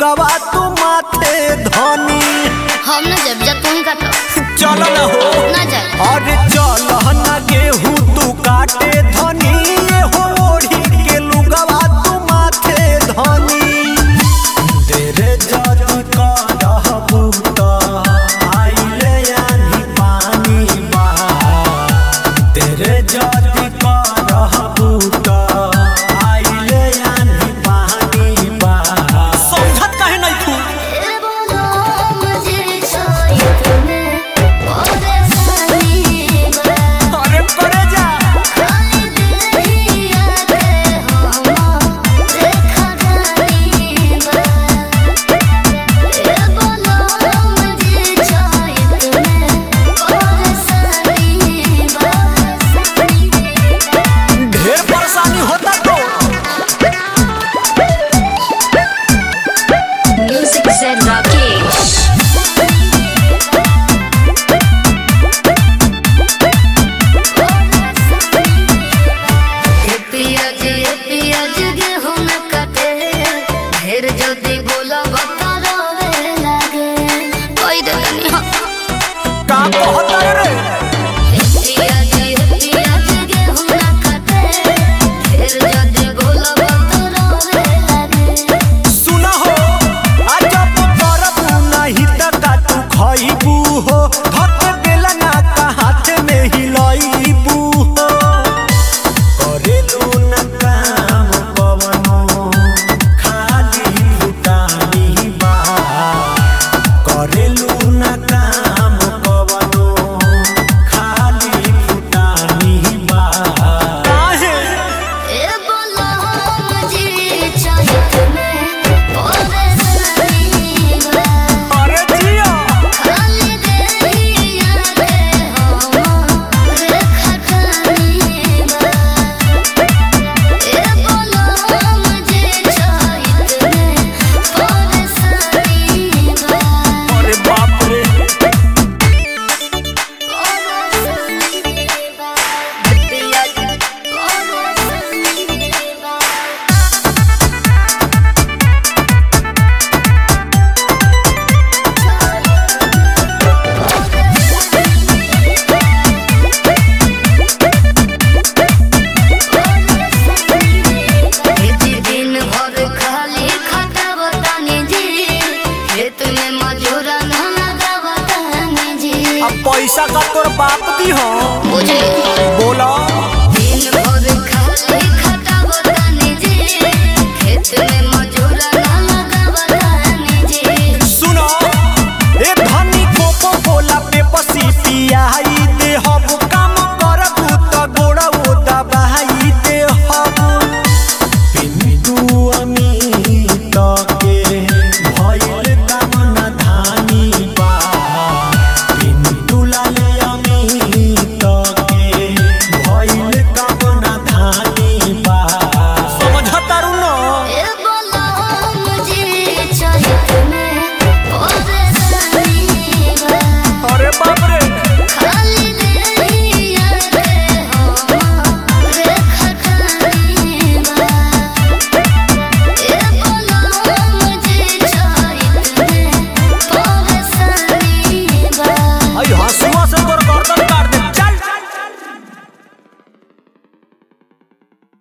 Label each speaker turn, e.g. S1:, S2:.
S1: लुगवा तू माथे धनी।
S2: हम न जब जब तुम काटो
S1: चलो न हो
S2: ना जाए।
S1: अरे चल न गेहूं तू काटे धनी, ये हो ओढ़ी के लुगवा तू माथे धनी। तेरे जदी करहबू त आइले आनी पानी बा, तेरे जदी करहबू त आइले आनी पानी बा। समझत काहे नहीं तू?
S2: ए बोलो मुझे शायद में और सानी बा।
S1: अरे करे जा
S2: खाली दिल याद हम देखा जानी बा। ए बोलो मुझे शायद में और सानी बा।
S1: ढेर परेशानी होता तो
S2: Music said Rakesh. पियाज गेहूं न कटे, ढेर जल्दी बोला बता रे लागे। कोई दनी हां
S1: का कहता रे?
S2: पियाज गेहूं न कटे, ढेर जल्दी बोला बता रे लागे।
S1: सुना हो आज जब करबू नहीं त का तू खइबू हो, धक बेला ना का हाथ में हिलइबू हो। करेलू न काम कवनो खाली फुटानी बा, करेलू न काम कवनो खाली फुटानी बा। काहे
S2: ए बोला मुझे चाहिए में और सानी बा।
S1: अरे जिया
S2: खाली दिल याद हम देखा जानी बा। ए बोला मुझे चाहिए में और सानी बा।
S1: अरे बाप रे
S2: दिन भर खाली खाता बतानी जी, खेत में मजूरा न लगा बतानी जी।
S1: अब पैसा का तोर बाप दी हो।
S2: बुझे